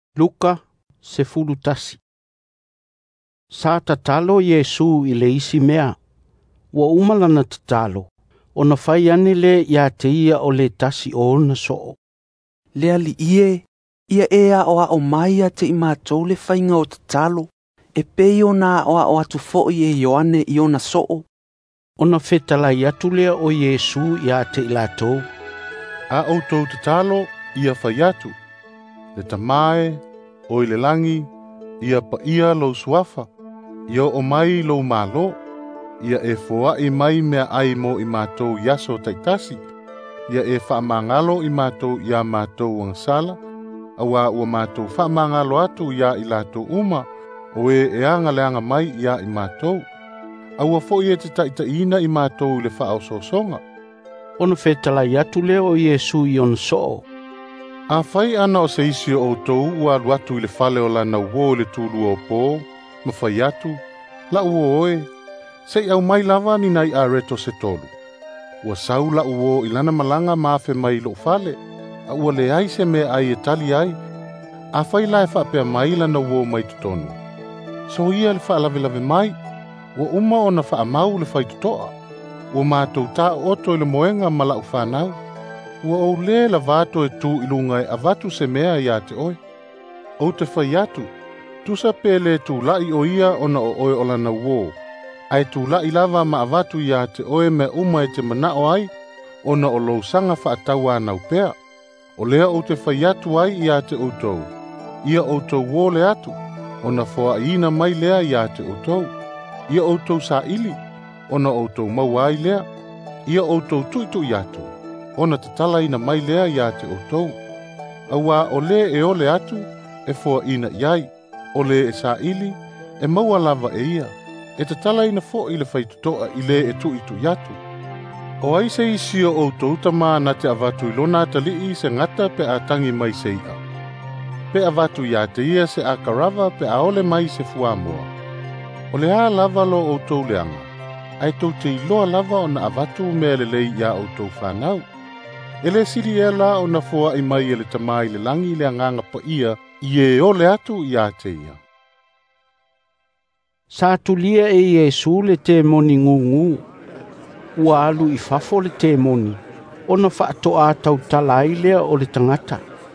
Luka se fulutasi. Sa tatalo Yesu i le isi mea. Wa umalana tatalo. Ona fai ane le ia te ia o le tasi o ona soo. Le ali ia ea o maia te i mātou le whainga o tatalo. E pei ona o atu fo'i e Ioane i ona soo. Ona fetalai atu lea o Yesu ia te ilatou. A outou tatalo ia fai atu. Le tamae, o le langi, ia pa ia lo suafa. Ia o mai lo malo. Ia e foa i mai mea ai mo i mātou yaso taitasi. Ia e whaamangalo i mātou ia mātou wangsala. Awa ua mātou whaamangalo atu ia i lato uma. O e anga leanga mai ia i mātou. Awa fo i e te taitaina i mātou le whao sosonga. Ona fetalai atu lea o Yesu i ona soo. A fai ana o se isi o tou ua luatu i le fale o lana uo le tulu o pō. Ma fai atu, la uo oe. Sei au mai lava ni nai a reto se tolu. Ua sau la uo i lana malanga maafe mai lo fale. A ua le ai se me ai e tali ai. A fai la e whapea mai lana uo mai tutonu. So ia le whaalawelawe mai. Ua uma o na whaamau le whai tutoa. Ua mātou tā oto i le moenga ma lau whanau. Ua o le la vato e tu ilunga e avatu se mea ia te oe. O te whai atu. Tusa pele tu lai o ia o na o oe o lana uo. Ai tu lai lava ma avatu ia te oe me uma e te manao ai. O na o lou sanga whaataua nau pea. O lea o te whai atu ai ia te outou. Ia outou uo le atu. O na foa ina mai lea ia te outou. Ia outou sa ili. O na outou mau ai lea. Ia outou tuitu i atu. O na tatala ina mai lea ia te outou. Awa o le e ole atu. E foa ina iai. O le e sa ili. E maua lava e ia. E tatala ina fo i le whaitutoa i le e tuitu i atu. O ai se isi o outou tama na te avatu i lona atali se ngata pe a tangi mai se ia. Pe avatu ia te ia se a karava pe a ole mai se fuamoa. O le a lava lo outou leanga. Ai tau te iloa lava o na avatu mea le lei ia outou whanau. Ele siri e la o na foa i mai ele tamai le langi le anganga pa ia i e ole atu ia te ia. Sa tulia e Yesu le te moni ngungu. Ua alu i fafo le te moni. Ona whaatoa tau talai lea o le tangata.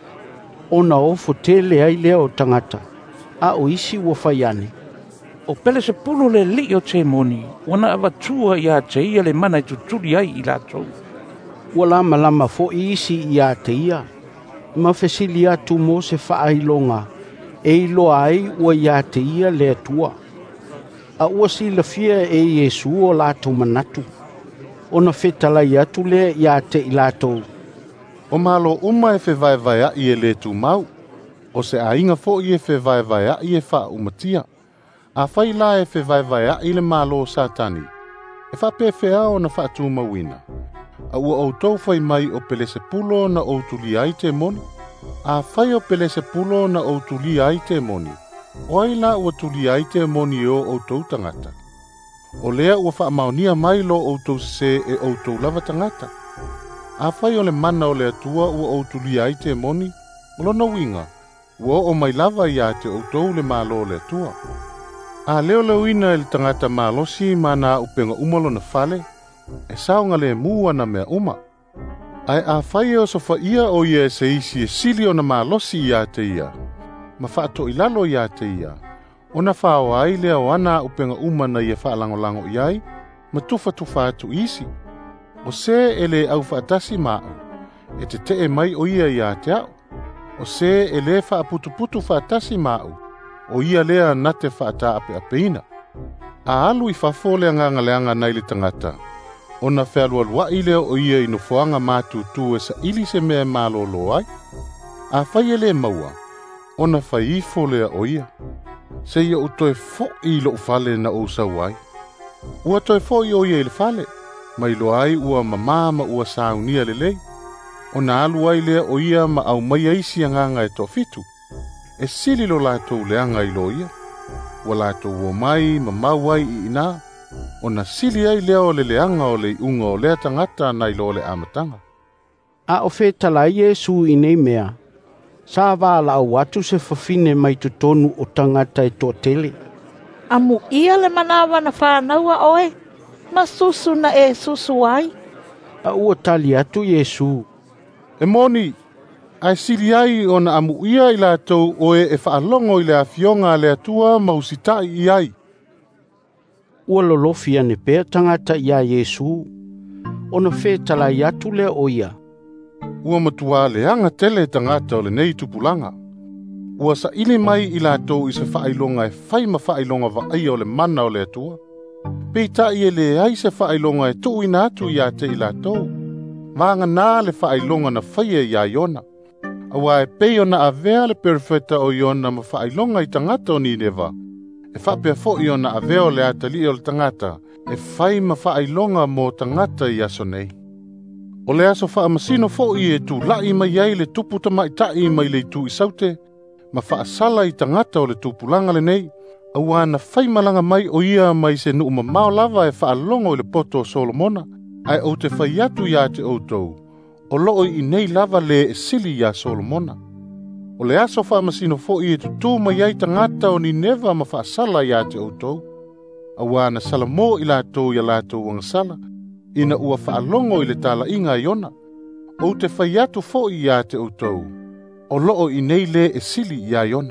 Ona ofo te lea i lea o tangata. A o isi ua whaiane. O pele se pulu le li o te moni. Wana avatua ia te ia le mana i tuturi ai i latou. Ua lama lama fo isi ia te ia. Ma fesili atu mo se whaailonga. E iloa ai ua ia te ia le atua. A ua si la fia e Yesu o lato manatu. Ona fetalai atu le ia te i latou. O malo uma e fe vai i e le tu mau. O se a inga fo i e fe vai i e wha umatia. A fai la e fe vai i le malo satani. E wha pefea o na wha tu mawina. A ua outou fai mai o pele se pulo na outuli ai te moni. A fai o pele se pulo na outuli ai te moni. O ai la ua tuli ai te moni o outou tangata. O lea ua wha maonia mai lo outou se e outou lava tangata. A fai o le mana o le atua ua outuli ai te moni. Lona winga, ua o mai lava ia te outou le malo le atua. A leo leuina e le tangata malosi mana upenga umalo na fale. E saunga le mua na mea uma. Ai a fai o sofa ia o ia se isi e sili o na malosi ia te ia. Ma whaato ilalo ia te ia. Ona whao ai lea o ana upenga uma na ia whaalangolango iai. Ma tufa atu isi. O se ele au whaatasi maa. E te e mai o ia te au. O se ele whaaputu whaatasi maa. O ia lea nate whaata apeina. A alu i whafo lea ngangaleanga nai le tangata. Ona whealualua i leo o ia ino foanga mātu tu e sa ili se mea malolo ai. A whai ele maua. Ona whai i fo lea o ia. Se ia utoe fo i lo ufale na o sauai. Ua toe fo i o ia ile fale. Mai lo ai ua mamama ua saunia lelei. Ona alu ai lea o ia ma au mai aisi anganga e to fitu. E sili lo lato leanga i lo ia. Ua lato ua mai mamau ai i ina. Ona sili ai lea o le leanga o le unga o lea tangata na i lo le amatanga. A o fetalai Yesu i nei mea. Sa wala watu se fafine mai tutonu o tangata e tō tele. Amu ia le manawa na whanaua oe, ma susu na e susu ai. A ua tali atu Yesu. E moni, ai sili ai o na amu ia i lātou oe e whaalongo i le awhionga le atua mausitai i ai. Ua lolofi ane pēr tangata ia Yesu. Ona whetala i atu le oia. Ua matua le anga tele tangata o le nei tupulanga. Ua sa ili mai i lātou i se whailonga e whaima whailonga wa ai o le mana o le atua. Peita i e le ai se whailonga e tuu ina atu i ate i lātou. Vanga nā le whailonga na whaia i a Iona. Awa e peo na avea le perfeta o Iona ma whailonga i tangata o ni newa. E whapea fo Iona avea o le atali o le tangata. E whaima whailonga mo tangata i aso nei. O le aso wha masino fo i e tu lai mai ai le tupu tamai tai mai le tu i saute. Ma wha asala i tangata o le tupulanga le nei. Awa na whai malanga mai o ia mai se nuu mamao lava e wha alongo i le poto o Solomona. Ai o te whai atu ia te outou. O loo i nei lava le e sili ia Solomona. O le aso wha masino fo i e tutu mai ai tangata o ni neva ma wha asala ia te outou. Awa na salamo i lātou ia lātou wangasala. Ina ua whaalongo i le tala inga Iona. O te whai atu fo i ia te outou. O loo i nei le e sili ia Iona.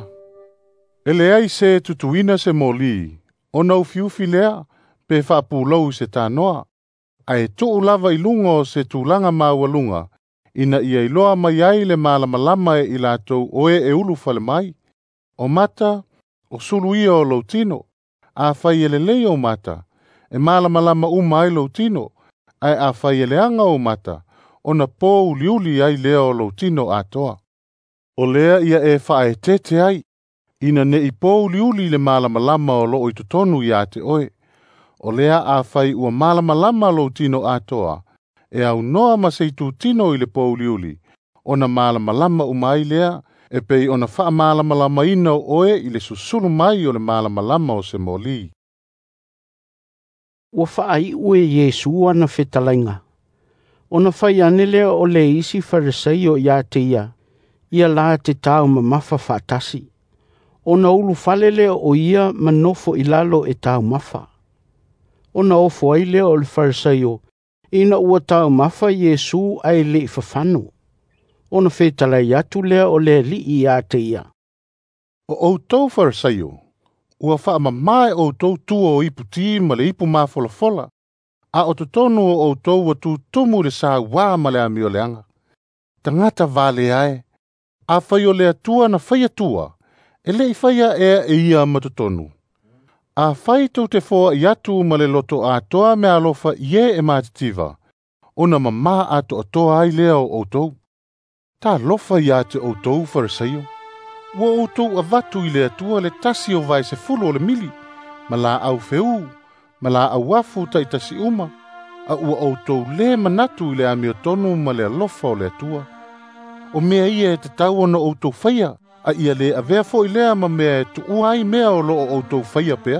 E le ai se tutuina se moli. O nau fiufi lea, pe whaapulou se tānoa. Ai tuu lava i lunga o se tūlanga maualunga. Ina ia iloa mai ai le malamalama e i lātou oe e ulu fale mai. O mata, o sulu ia o lautino. A whai ele lei o mata. E malamalama umai lautino. Ai a whai ele anga o mata. O na pō uliuli ai lea o lautino atoa. O lea ia e whae tete ai. Ina ne i pō uliuli le malamalama o loo i tutonu i ate oe. O lea a whai ua malamalama lautino atoa. E au noa ma se tino i le pō uliuli. O na malamalama umai lea. E pei o na wha malamalama ina o oe i le susulu mai o le malamalama o se moli. Ua whaai ue Yesu ana whetalainga. Ona whai anele o le isi Farisei o ia te ia. Ia la te tau ma mafa whaatasi. Ona ulu falele o ia manofo ilalo e tau mafa. Ona ofo aile o le Farisei o. Ina ua tau mafa Yesu ai le fafano. Ona whetalai atu lea o le li i a te ia. O outou Farisei o. Ua wha mamae o outou tua o ipu ti ma le ipu mafolafola. A o tutonu o outou wa tu tumu le sa wā ma le amio leanga. Tangata vale ae. A whai o le atua na whai atua. E le i whaia e ia ma tutonu. A whai tau te fōa i atu ma le loto a toa me alofa ie e mātitiva. Ona mama ato atoa ai lea o outou. Ta lofa i ate outou Farisei o. Ua outou avatu i le atua le tasi o vai se fulu o le mili. Ma la au feu. Ma la au wafu ta i tasi uma. A ua outou le manatu i le amio tonu ma le alofa o le atua. O mea ia e te tau ona outou whaia. A ia le avea fo i lea ma mea e tu uai mea o loo outou whaia pea.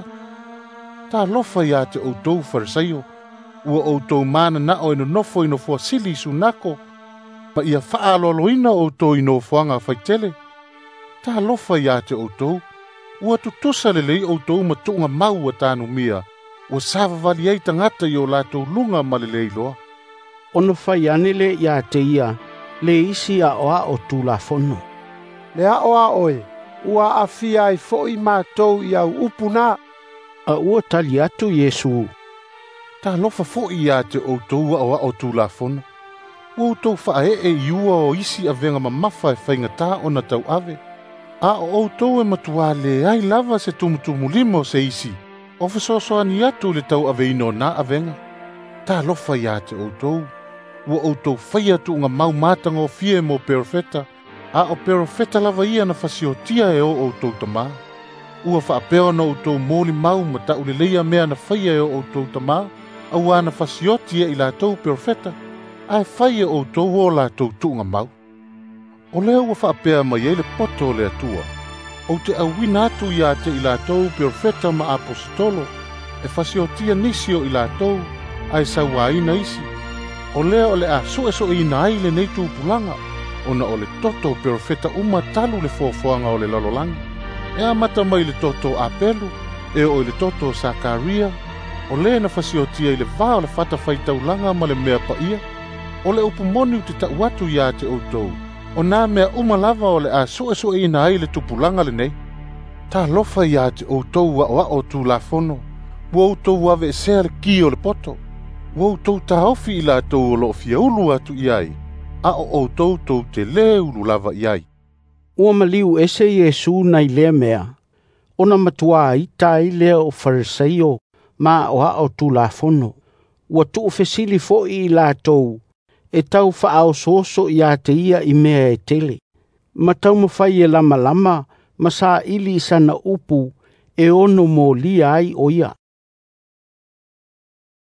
Ta lofa i ate outou Farisei o. Ua outou mana na o ino nofo ino fua sili sunako. Pa ia faa loloina outou ino fuanga whaitele. Ta lofa i ate outou. Ua tutusa lelei outou matunga mau a tānu mia. Ua sava vali ei tangata i o lātou lunga ma lelei loa. Ona whai anele i a te ia. Le isi a oa o tūlafono. Le a oa oe. Ua a fia i foi mātou i au upuna. A ua tali atu Yesu. Ta lofa fo i ate outou a oa o tūlafono. Outou whae e iua o isi a venga mamafa e whaingata o na tau ave. A o outou e matua le ai lava se tumutumu limo se isi. O fesoso ani atu le tau ave ino na avenga. Ta lofa i ate outou. Ua outou whai atu nga mau matanga o fie mo perfeta. A o perfeta lava ia na fasiotia e o outou tama. Ua whaapeo na outou moli mau ma ta ulileia mea na whai e o outou tama. Au ana fasiotia i lātou perfeta. Ai whai e outou o lātou tuunga mau. O leo ua whaapea mai e le poto le atua. O te awina atu i ate i lātou perfeta ma apostolo. E fasiotia nisio i lātou. Ai sawaina isi. O leo le a so ina ai le nei tūpulanga. ona o le toto o perofeta uma talu le foafoaga o le lalolagi. E amata mai le toto o apelu, e o le toto o Sakaria, o lē na fasiotia i le vā o le fatafaitaulaga ma le mea paia. O le upu moni u te ta'u atu iā te outou, o nā mea uma lava o le a suʻesuʻeina ai le tupulaga lenei. Talofa iā te outou a'oa'o tulafono, ua outou ave esea le ki o le poto, ua outou taofi i latou o lo'o fiaulu atu i ai, a o outou tou te lē ulu lava i ai. Ua maliu ese Iesu nai lea mea, ona matua i tai lea o Farisaio ma o tulafono, ua tuu fesili fo'i i latou, e tau whaaososo i a te ia i mea e tele. Ma tau mawhai e lama lama, ma sa ili sana upu, e ono mo lia ai o ia.